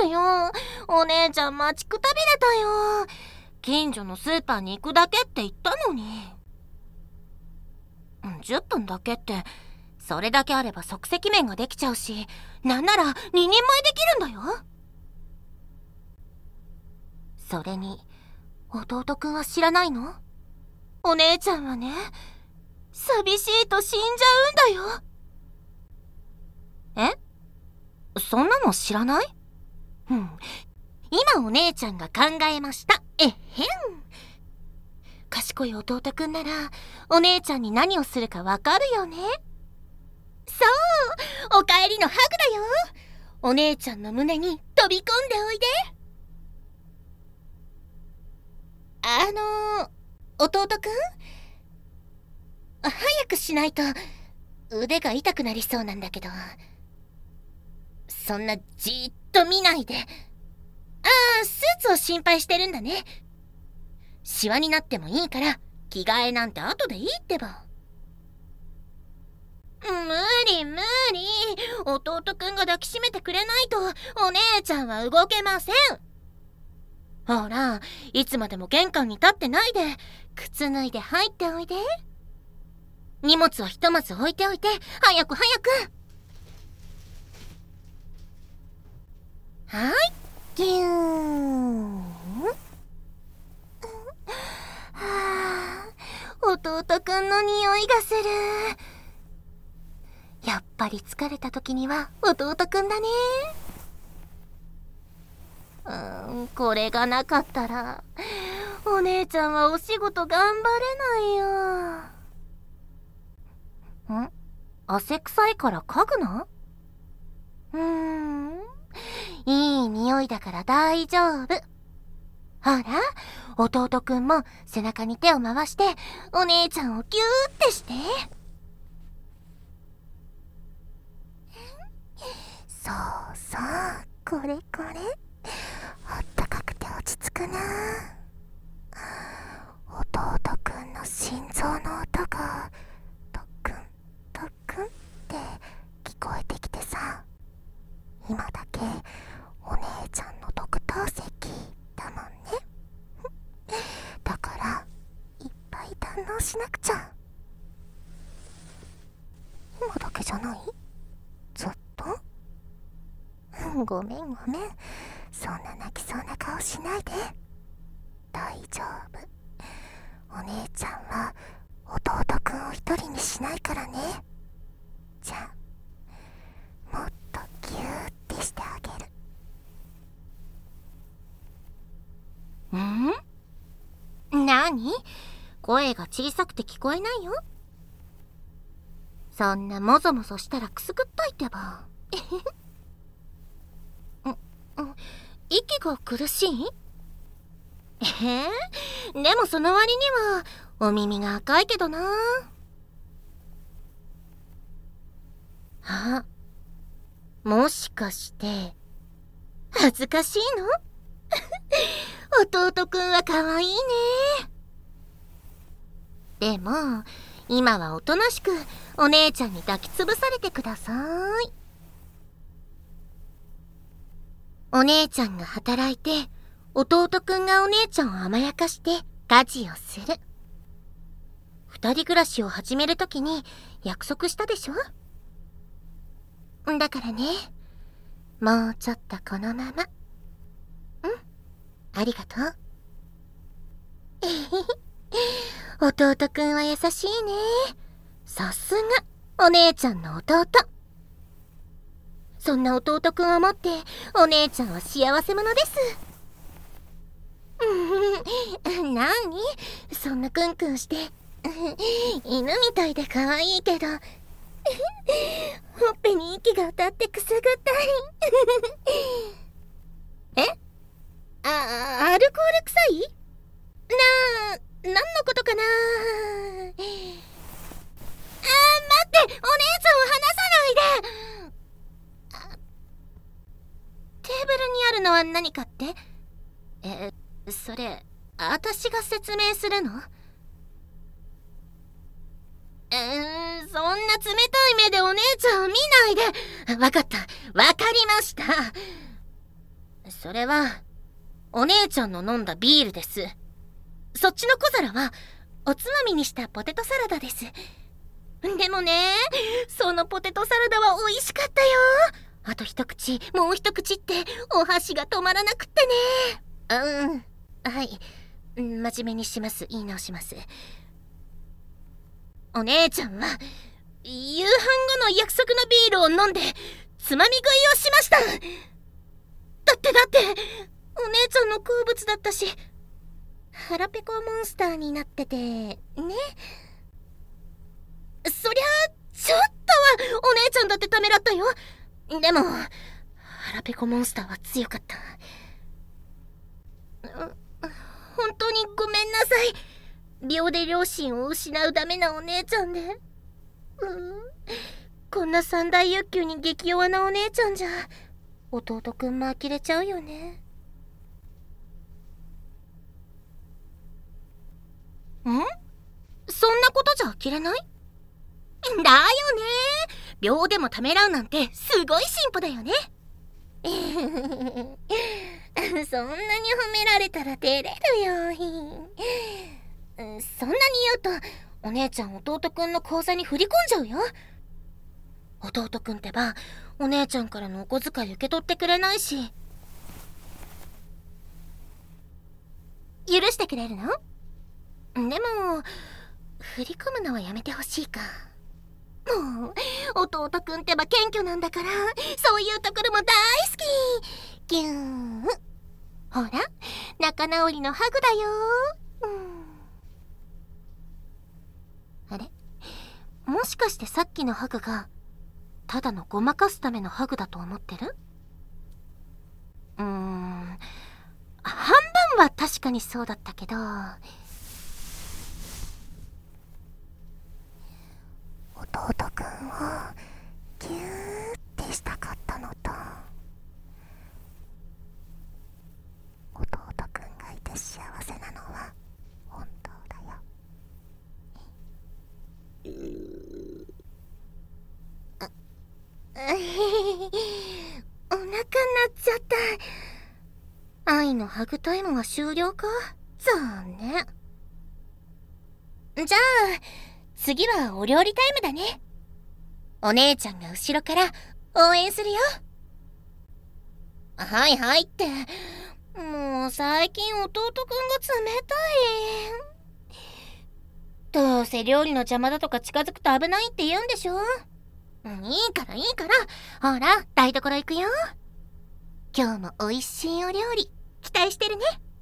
るよ。お姉ちゃん待ちくたびれたよ。近所のスーパーに行くだけって言ったのに。10分だけって、それだけあれば即席麺ができちゃうし、なんなら2人前できるんだよ。それに、弟くんは知らないの？お姉ちゃんはね、寂しいと死んじゃうんだよ。え？そんなの知らない？今お姉ちゃんが考えました。賢い弟くんなら、お姉ちゃんに何をするかわかるよね。そう、おかえりのハグだよ。お姉ちゃんの胸に飛び込んでおいで。弟くん？早くしないと腕が痛くなりそうなんだけど。そんなじーっと見ないで。スーツを心配してるんだね。シワになってもいいから着替えなんて後でいいってば。無理無理。弟くんが抱きしめてくれないとお姉ちゃんは動けません。ほら、いつまでも玄関に立ってないで、靴脱いで入っておいで。荷物はひとまず置いておいて、早く早く。はい、ギューン。弟くんの匂いがする。やっぱり疲れた時には弟くんだね。これがなかったらお姉ちゃんはお仕事頑張れないよ。汗臭いから嗅ぐな？いい匂いだから大丈夫。ほら、弟くんも背中に手を回してお姉ちゃんをギューってして。そうそう、これこれ。あったかくて落ち着くな。弟くんの心臓の音がトクントクンって聞こえてきてさ、今だけお姉ちゃんのドクター席だもんね。だからいっぱい堪能しなくちゃ。今だけじゃない？ずっと？ごめんごめん。そんな泣きそうな顔しないで。大丈夫。お姉ちゃんは弟くんを一人にしないからね。じゃあ、もっとギューってしてあげる。なに？声が小さくて聞こえないよ。そんなもぞもぞしたらくすぐっといてば。息が苦しい？でもその割にはお耳が赤いけどな。もしかして恥ずかしいの？弟くんはかわいいね。でも今はおとなしくお姉ちゃんに抱きつぶされてください。お姉ちゃんが働いて、弟くんがお姉ちゃんを甘やかして家事をする。二人暮らしを始めるときに約束したでしょ？だからね、もうちょっとこのまま。ありがとう。弟くんは優しいね。さすがお姉ちゃんの弟。そんな弟くんを持ってお姉ちゃんは幸せ者です。なに？そんなクンクンして。犬みたいで可愛いけどほっぺに息が当たってくすぐったい。アルコール臭い？何のことかな。待って、お姉ちゃんを離さないで。テーブルにあるのは何かって？それ、私が説明するの？そんな冷たい目でお姉ちゃんを見ないで。わかった、わかりました。 それはお姉ちゃんの飲んだビールです。そっちの小皿はおつまみにしたポテトサラダです。でもね、そのポテトサラダは美味しかったよ。あと一口もう一口ってお箸が止まらなくってね。はい、真面目にします。言い直します。お姉ちゃんは夕飯後の約束のビールを飲んでつまみ食いをしました。だってお姉ちゃんの好物だったし、腹ペコモンスターになっててね。そりゃちょっとはお姉ちゃんだってためらったよ。でも腹ペコモンスターは強かった。本当にごめんなさい。秒で両親を失うダメなお姉ちゃんで。こんな三大欲求に激弱なお姉ちゃんじゃ弟くんも呆れちゃうよね。そんなことじゃ呆れない？だよね。秒でもためらうなんてすごい進歩だよね。そんなに褒められたら照れるよ。そんなに言うとお姉ちゃん弟くんの口座に振り込んじゃうよ。弟くんってばお姉ちゃんからのお小遣い受け取ってくれないし。許してくれるの？でも振り込むのはやめてほしいか。もう弟くんってば謙虚なんだから、そういうところも大好き。ギューン。ほら仲直りのハグだよ。あれ、もしかしてさっきのハグがただのごまかすためのハグだと思ってる？半分は確かにそうだったけど、 弟くんをギューってしたかったのと、弟くんがいて幸せなのは本当だよ。 お腹鳴っちゃった。愛のハグタイムは終了か。残念。じゃあ次はお料理タイムだね。お姉ちゃんが後ろから応援するよ。はいはいって、もう最近弟くんが冷たい。どうせ料理の邪魔だとか近づくと危ないって言うんでしょ。いいからほら台所行くよ。今日も美味しいお料理期待してるね。